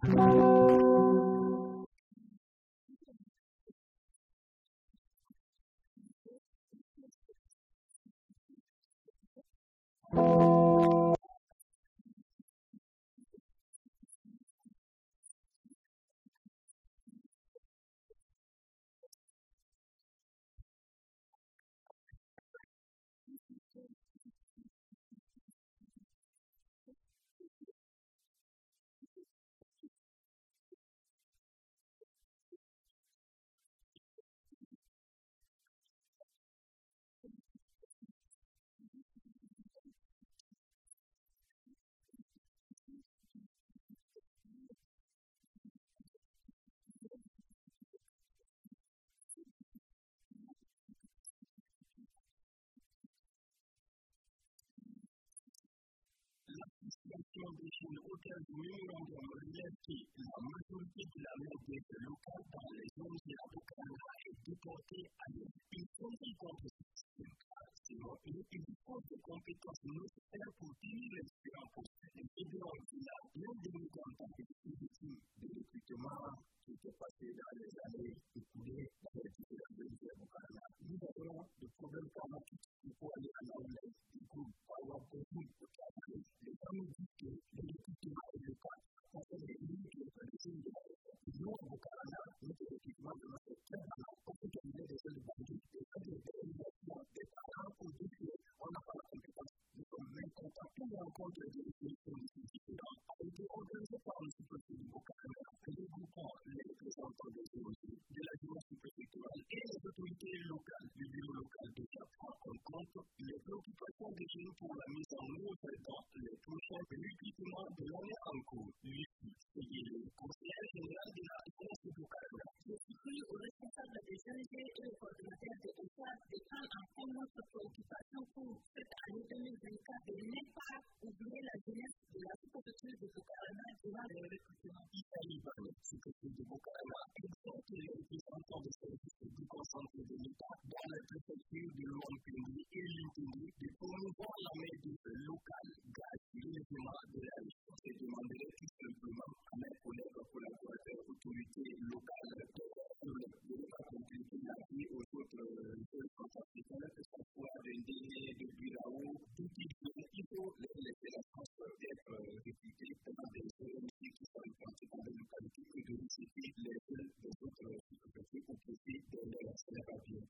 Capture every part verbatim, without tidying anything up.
L'association des chaînes États-Unis ont révélé que la majorité de la main-d'œuvre locale dans les zones de la Bocana est déportée ailleurs. Ils sont contre ce système. Selon eux, il faut des compétences nécessaires pour tenir les différents postes. Les fédéraux de la l'un des migrants des victimes de recrutement qui était passé dans les années écoulées dans les différentes zones de la Bocana. Nous avons des problèmes climatiques. Il faut aller à la relève du groupe pour avoir besoin de travailler. Les gens nous disent que le recrutement est le cas. On fait des lignes qui sont des signes de la réforme. Nous, au Bocana, notre recrutement de notre très malin. On peut terminer des jeunes bandits, des jeunes de réalisation, des parents pour dire qu'on n'a pas la compétence. Nous sommes même contents. Tout rencontre des définitions de ces différents a été organisé par le sous-préfet du Bocana, regroupant les représentants des O N G, de la dimension préfectorale et les autorités locales du bureau local de prend en compte les préoccupations des jeunes pour la mise en œuvre dans les prochains recrutements de l'année en cours. Lui, c'est le conseiller général de la réponse du Bocana. Je suis au responsable des O N G et au coordinateur de l'E S A de prendre en compte notre préoccupation pour cette année deux mille vingt-quatre de ne pas oublier la jeunesse de la sous-préfecture de Bocana durant le recrutement. Italie, par la sous-préfecture de Bocana, exhorte les représentants des services déconcentrés de l'État dans la préfecture de l'Ouampéni et l'Intini de promouvoir la main-d'œuvre locale grâce au développement de la région. Je demanderai tout simplement à mes collègues collaborateurs, autorités locales, de ne pas compliquer la vie aux autres jeunes centrafricains, que ce soit des délais de Birao, tout il faut les laisser la chance d'être réputés dans des zones qui sont implantés dans des localités et de visiter les jeunes des autres sous-préfectures pour pousser des papiers.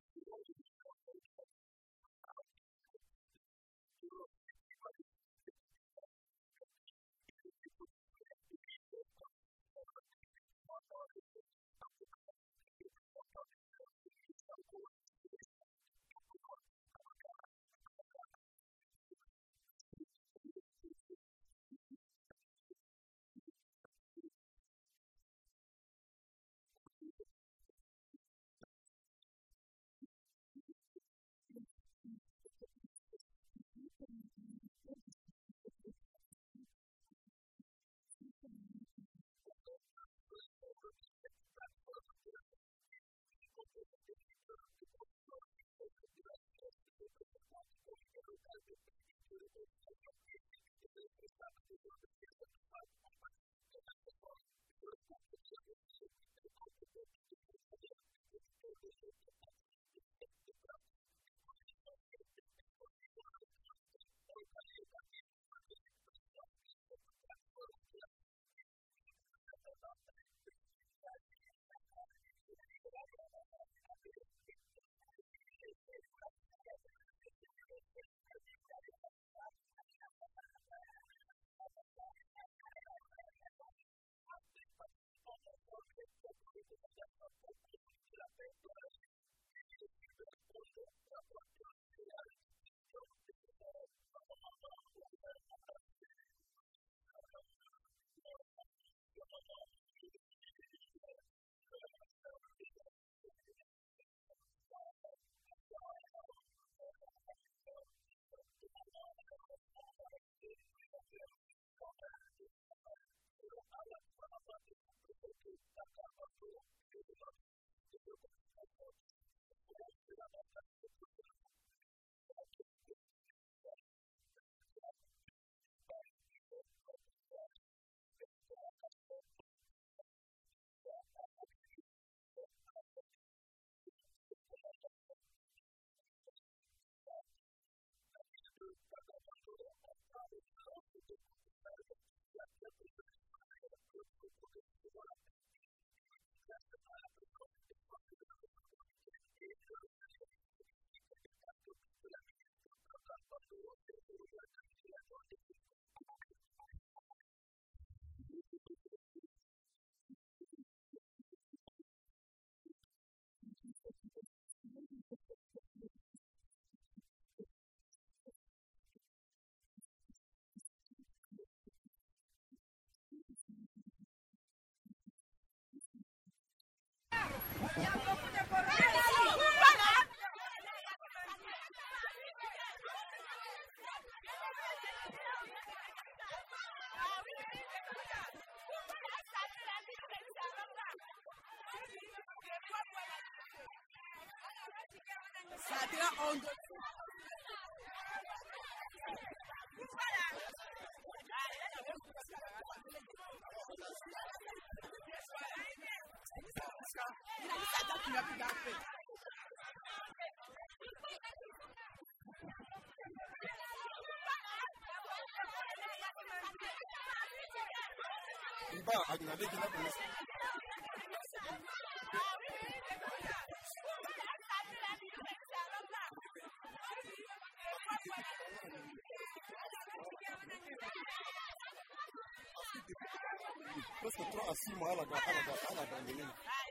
Presque trois à six mois à la abandonné.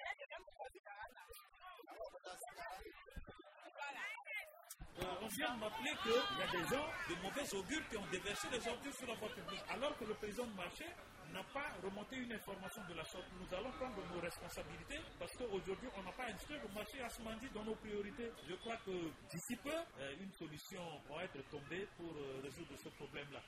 On vient de m'appeler qu'il y a des gens de mauvais augure qui ont déversé des ordures sur la voie publique, alors que le président de marché n'a pas remonté une information de la sorte. Nous allons prendre nos responsabilités parce qu'aujourd'hui, on n'a pas instruit le marché à se mendier dans nos priorités. Je crois que d'ici peu, une solution va être tombée pour résoudre ce problème-là.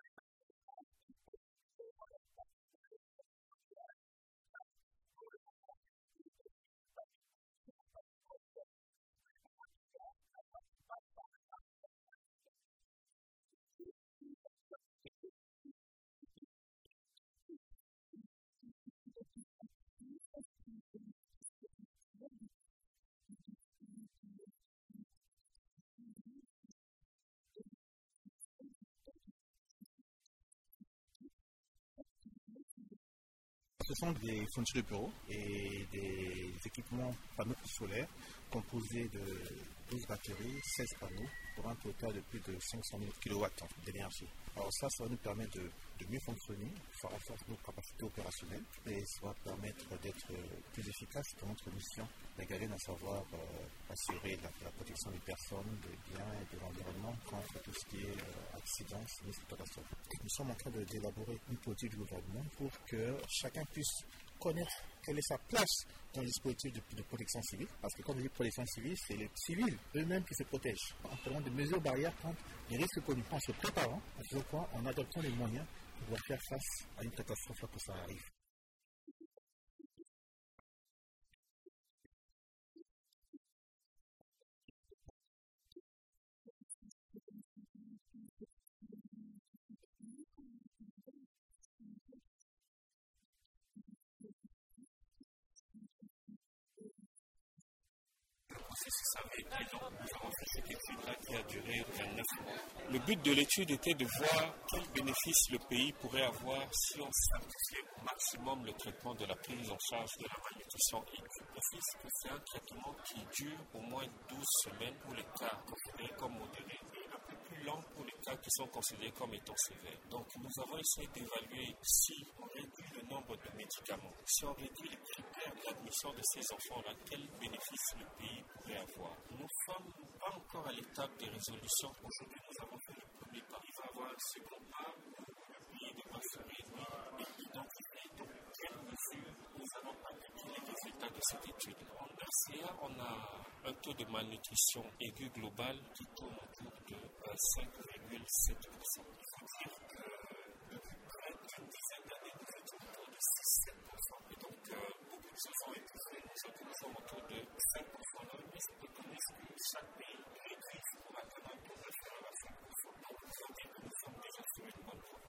Ce sont des fournitures de bureaux et des équipements panneaux solaires composés de douze batteries, seize panneaux pour un total de plus de cinq cent mille kilowatts d'énergie. Alors ça, ça va nous permettre de, de mieux fonctionner, ça renforce nos capacités opérationnelles et ça va permettre d'être plus efficace dans notre mission régalienne, à savoir euh, assurer la, la protection des personnes, des biens et de l'environnement contre tout ce qui est euh, accidents, sinistres et catastrophes. Nous sommes en train de, d'élaborer une politique du gouvernement pour que chacun puisse connaître quelle est sa place dans le dispositif de, de protection civile. Parce que quand on dit protection civile, c'est les civils eux-mêmes qui se protègent. En prenant des mesures barrières contre les risques connus, en se préparant, en faisant quoi, en adoptant les moyens pour pouvoir faire face à une catastrophe lorsque ça arrive. Ça avait été long. Nous avons fait cette étude-là qui a duré vingt-neuf mois. Le but de l'étude était de voir quels bénéfices le pays pourrait avoir si on simplifiait au maximum le traitement de la prise en charge de la malnutrition aiguë. Le fait, c'est que c'est un traitement qui dure au moins douze semaines pour les cas considérés comme modérés et un peu plus long pour les cas qui sont considérés comme étant sévères. Donc nous avons essayé d'évaluer si on réduit le nombre de médicaments, si on réduit les critères d'admission de ces enfants-là, quels bénéfices le pays pourrait avoir. Nous ne sommes pas encore à l'étape des résolutions. Aujourd'hui, nous avons fait le premier pas. Il va y avoir un second pas où le pays devra se réunir et identifier dans quelles mesures nous allons appliquer les résultats de cette étude. En R C A, on a un taux de malnutrition aiguë globale qui tourne autour de euh, cinq virgule sept pour cent. Il faut dire que depuis près d'une dizaine d'années, nous étions autour de six à sept pour cent. Et donc, euh, beaucoup de choses ont été faites. Nous sommes autour de cinq pour cent. Mais c'est peut connaître que chaque pays réduit pour atteindre un taux inférieur à cinq pour cent. Donc, il faut dire que nous sommes déjà sur une bonne voie.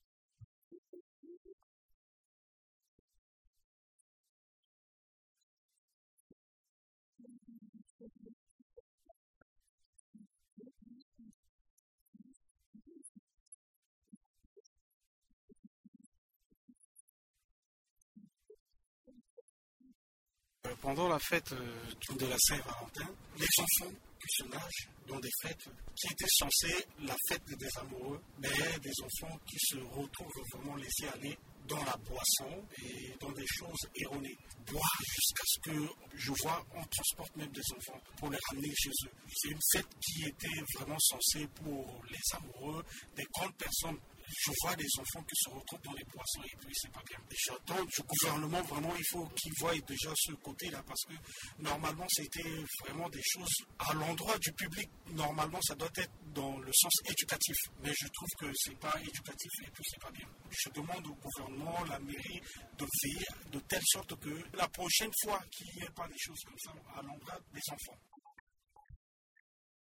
Pendant la fête euh, de la Saint-Valentin, les enfants qui se nagent dans des fêtes qui étaient censées la fête des amoureux, mais des enfants qui se retrouvent vraiment laissés aller dans la boisson et dans des choses erronées. Boire jusqu'à ce que, je vois, on transporte même des enfants pour les ramener chez eux. C'est une fête qui était vraiment censée pour les amoureux, des grandes personnes. Je vois des enfants qui se retrouvent dans les boissons et puis c'est pas bien. Et j'attends du gouvernement vraiment, il faut qu'il voie déjà ce côté-là parce que normalement c'était vraiment des choses à l'endroit du public. Normalement ça doit être dans le sens éducatif, mais je trouve que c'est pas éducatif et puis c'est pas bien. Je demande au gouvernement, la mairie de veiller de telle sorte que la prochaine fois qu'il n'y ait pas des choses comme ça à l'endroit des enfants.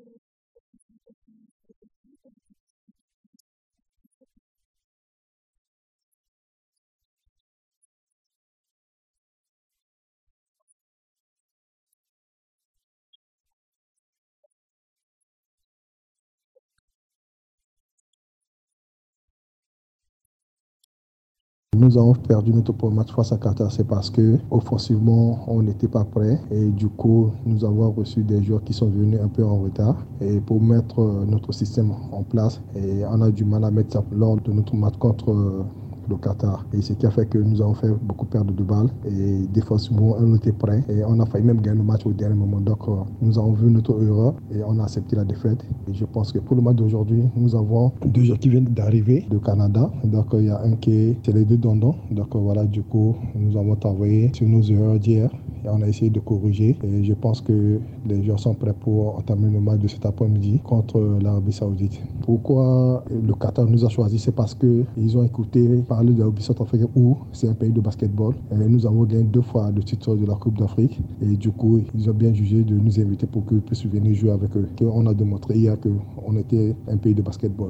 Nous avons perdu notre premier match face à Qatar, c'est parce que offensivement, on n'était pas prêt et du coup, nous avons reçu des joueurs qui sont venus un peu en retard et pour mettre notre système en place et on a du mal à mettre ça lors de notre match contre le Qatar. Et ce qui a fait que nous avons fait beaucoup perdre de balles et défensivement, on était prêt et on a failli même gagner le match au dernier moment. Donc, nous avons vu notre erreur et on a accepté la défaite. Et je pense que pour le match d'aujourd'hui, nous avons deux joueurs qui viennent d'arriver du Canada. Donc, il y a un qui est, c'est les deux Dondons. Donc, voilà, du coup, nous avons travaillé sur nos erreurs d'hier et on a essayé de corriger. Et je pense que les joueurs sont prêts pour entamer le match de cet après-midi contre l'Arabie Saoudite. Pourquoi le Qatar nous a choisi? C'est parce qu'ils ont écouté parler de l'Arabie Saoudite où c'est un pays de basketball. Et nous avons gagné deux fois le titre de la Coupe d'Afrique. Et du coup, ils ont bien jugé de nous inviter pour qu'ils puissent venir jouer avec eux. On a démontré hier qu'on était un pays de basketball.